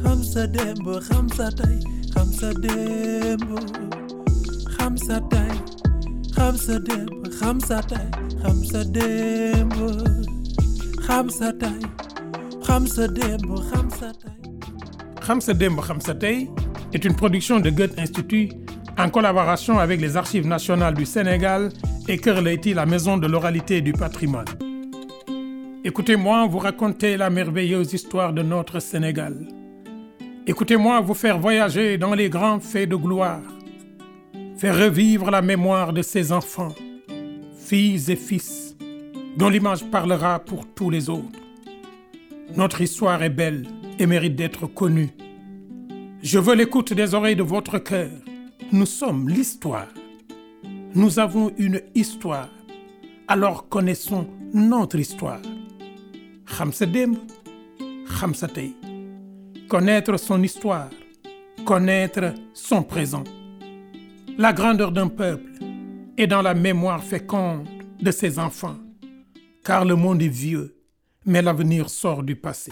Khamsa Dembo, Khamsa Tay, Khamsa Dembo, Khamsa Tay, Khamsa Dembo, Khamsa Tay, Khamsa Dembo, Khamsa Tay, Khamsa Dembo, Khamsa Tay. Khamsa Dembo, Khamsa Tay est une production de Goethe Institut en collaboration avec les Archives nationales du Sénégal et Kër Leyti, la maison de l'oralité et du patrimoine. Écoutez-moi vous raconter la merveilleuse histoire de notre Sénégal. Écoutez-moi vous faire voyager dans les grands faits de gloire, faire revivre la mémoire de ses enfants, filles et fils, dont l'image parlera pour tous les autres. Notre histoire est belle et mérite d'être connue. Je veux l'écoute des oreilles de votre cœur. Nous sommes l'histoire. Nous avons une histoire. Alors connaissons notre histoire. Khamsa Dembo, Khamsa Tay. Connaître son histoire, connaître son présent. La grandeur d'un peuple est dans la mémoire féconde de ses enfants, car le monde est vieux, mais l'avenir sort du passé.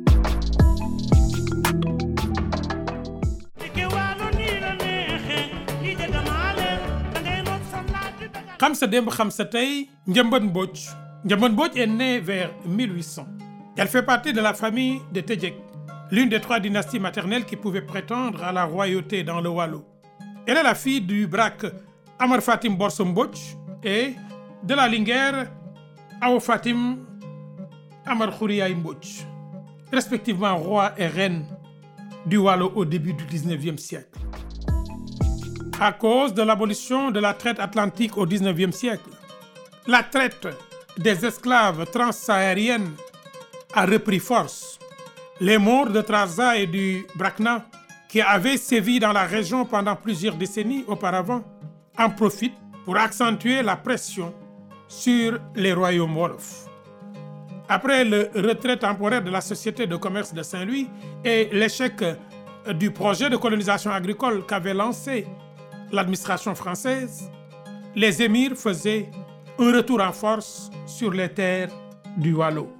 Khamsa Dembo, Khamsa Tay, Ndiamban Mbodj. Ndiamban Mbodj est née vers 1800. Elle fait partie de la famille de Tedjek, l'une des 3 dynasties maternelles qui pouvaient prétendre à la royauté dans le Waalo. Elle est la fille du Brak Amar Fatim Borso Mbodj et de la Linguère Awo Fatim Amar Khouriaye Mbodj, respectivement roi et reine du Waalo au début du 19e siècle. À cause de l'abolition de la traite atlantique au 19e siècle, la traite des esclaves transsahariennes a repris force. Les Maures de Trarza et du Brakna, qui avaient sévi dans la région pendant plusieurs décennies auparavant, en profitent pour accentuer la pression sur les royaumes wolofs. Après le retrait temporaire de la Société de commerce de Saint-Louis et l'échec du projet de colonisation agricole qu'avait lancé l'administration française, les émirs faisaient un retour en force sur les terres du Waalo.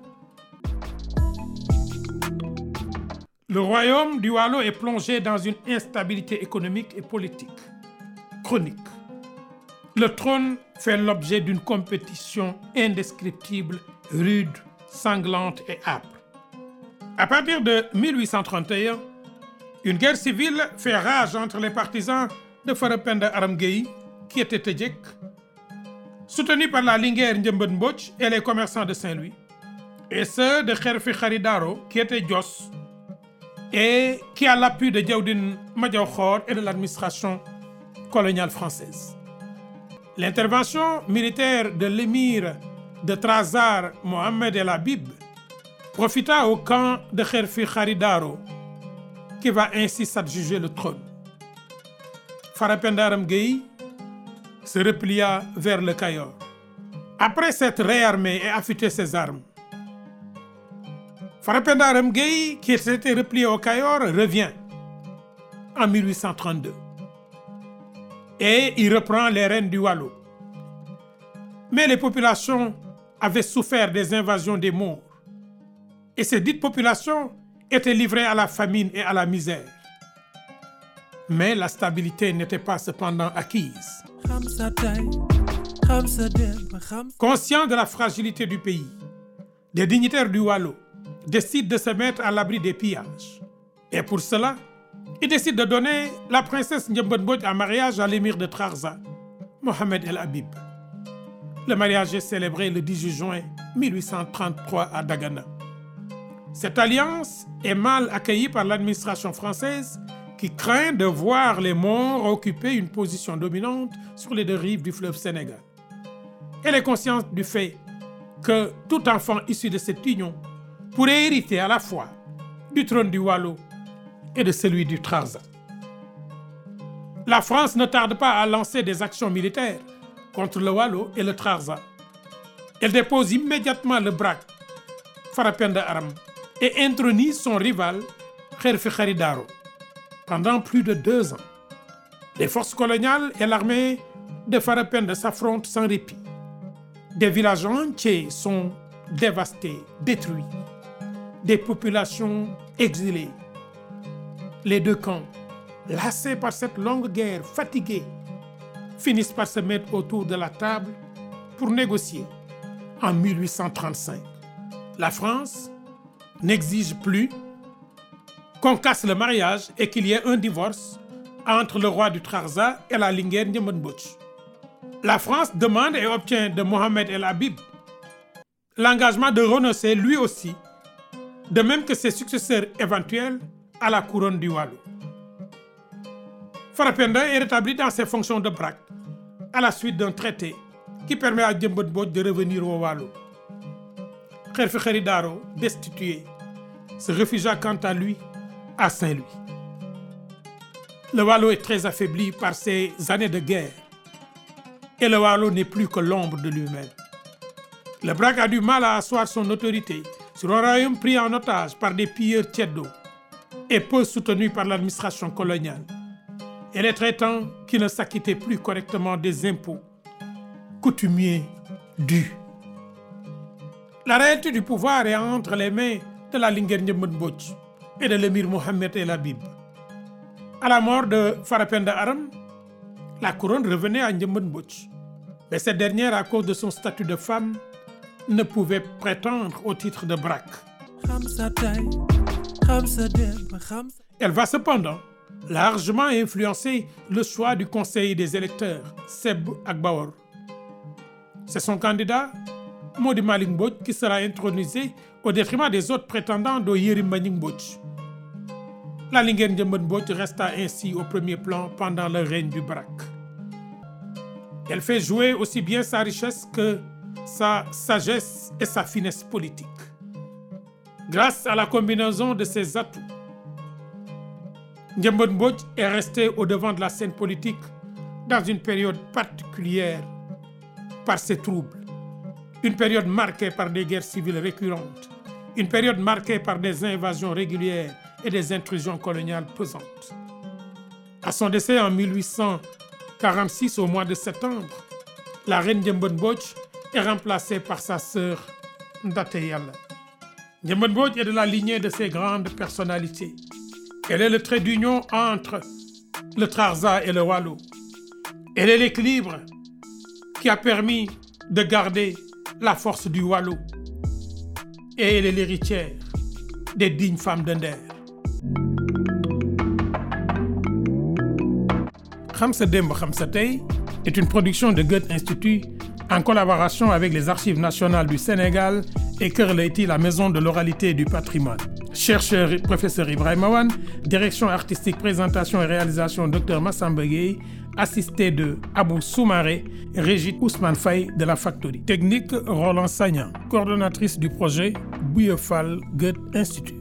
Le royaume du Waalo est plongé dans une instabilité économique et politique chronique. Le trône fait l'objet d'une compétition indescriptible, rude, sanglante et âpre. À partir de 1831, une guerre civile fait rage entre les partisans de Farapenda Aram Gueye, qui était Tedjek, soutenu par la Linguère Ndiamban Mbodj et les commerçants de Saint-Louis, et ceux de Kherfi Khary Daro, qui était Dios, et qui a l'appui de Diaoudine Madiaw Khor et de l'administration coloniale française. L'intervention militaire de l'émir de Trarza, Mohamed El Habib, profita au camp de Kherfi Khary Daro, qui va ainsi s'adjuger le trône. Farapenda Aram Gueye se replia vers le Cayor. Après s'être réarmé et affûté ses armes, Farapenda Aram Gueye, qui s'était replié au Cayor, revient en 1832 et il reprend les rênes du Waalo. Mais les populations avaient souffert des invasions des Maures et ces dites populations étaient livrées à la famine et à la misère. Mais la stabilité n'était pas cependant acquise. Conscients de la fragilité du pays, les dignitaires du Waalo décident de se mettre à l'abri des pillages. Et pour cela, ils décident de donner la princesse Ndiamban Mbodj en mariage à l'émir de Trarza, Mohamed El Habib. Le mariage est célébré le 18 juin 1833 à Dagana. Cette alliance est mal accueillie par l'administration française qui craint de voir les Maures occuper une position dominante sur les 2 rives du fleuve Sénégal. Elle est consciente du fait que tout enfant issu de cette union pourrait hériter à la fois du trône du Waalo et de celui du Trarza. La France ne tarde pas à lancer des actions militaires contre le Waalo et le Trarza. Elle dépose immédiatement le Brak Farapenda Aram et intronise son rival Kherfi Khary Daro. Pendant plus de 2 ans, les forces coloniales et l'armée de Farapenda s'affrontent sans répit. Des villages entiers sont dévastés, détruits. Des populations exilées, Les deux camps, lassés par cette longue guerre, fatigués, finissent par se mettre autour de la table pour négocier en 1835. La France n'exige plus qu'on casse le mariage et qu'il y ait un divorce entre le roi du Trarza et la Linguère Ndiémbène Mbodj. La France demande et obtient de Mohamed El Habib l'engagement de renoncer lui aussi, de même que ses successeurs éventuels, à la couronne du Waalo. Farapenda est rétabli dans ses fonctions de braque à la suite d'un traité qui permet à Ndiémbène Mbodj de revenir au Waalo. Kherfi Khary Daro, destitué, se réfugia quant à lui à Saint-Louis. Le Waalo est très affaibli par ces années de guerre et le Waalo n'est plus que l'ombre de lui-même. Le braque a du mal à asseoir son autorité sur un royaume pris en otage par des pilleurs tchèddo et peu soutenu par l'administration coloniale. Et les traitants qui ne s'acquittaient plus correctement des impôts coutumiers dus. La réalité du pouvoir est entre les mains de la Linguère Ndiémbène Mbodj et de l'émir Mohamed El Habib. À la mort de Farapenda Aram, la couronne revenait à Ndiémbène Mbodj. Mais cette dernière, à cause de son statut de femme, ne pouvait prétendre au titre de braque. Elle va cependant largement influencer le choix du conseil des électeurs, Seb Akbawor. C'est son candidat, Mody Malick Mbodj, qui sera intronisé au détriment des autres prétendants de Yérim Mbagnick Mbodj. La Linguère Ndiémbène Mbodj resta ainsi au premier plan pendant le règne du braque. Elle fait jouer aussi bien sa richesse que sa sagesse et sa finesse politique. Grâce à la combinaison de ses atouts, Ndiémbène Mbodj est resté au devant de la scène politique dans une période particulière par ses troubles. Une période marquée par des guerres civiles récurrentes, une période marquée par des invasions régulières et des intrusions coloniales pesantes. À son décès en 1846, au mois de septembre, la reine Ndiémbène Mbodj est remplacée par sa sœur Ndaté Yalla. Ndiémbène Mbodj est de la lignée de ces grandes personnalités. Elle est le trait d'union entre le Trarza et le Waalo. Elle est l'équilibre qui a permis de garder la force du Waalo. Et elle est l'héritière des dignes femmes de Nder. Xam Sa Démb Xam Sa Tey est une production de Goethe Institut en collaboration avec les Archives nationales du Sénégal et Kër Leyti, la maison de l'oralité et du patrimoine. Chercheur et professeur Ibrahima Wane, direction artistique, présentation et réalisation Dr Massamba Gueye, assisté de Abou Soumaré, Régit Ousmane Faye de la Factory. Technique Roland Sagnan, coordonnatrice du projet Bouye Fall Goethe Institut.